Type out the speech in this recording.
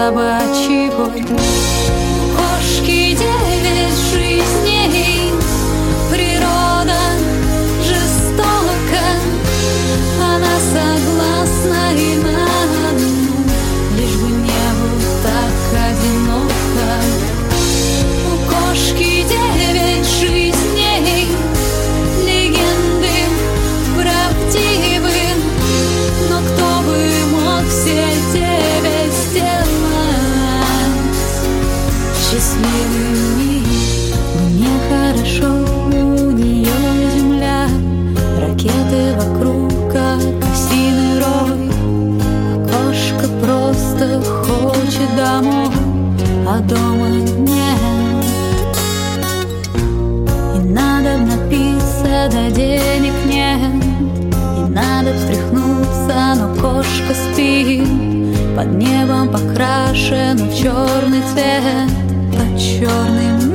собачий вой. Кошки 9 жизней, природа жестока, она согласна и на одну, лишь бы не было так одиноко. У кошки 9 жизней, легенды правдивы, но кто бы мог все 9 сделать счастливыми? Мне хорошо, у нее земля, ракеты вокруг, как осиный рой. А кошка просто хочет домой, а дома нет. И надо напиться, да денег нет. И надо встряхнуться, но кошка спит. Под небом покрашена в черный цвет, под черным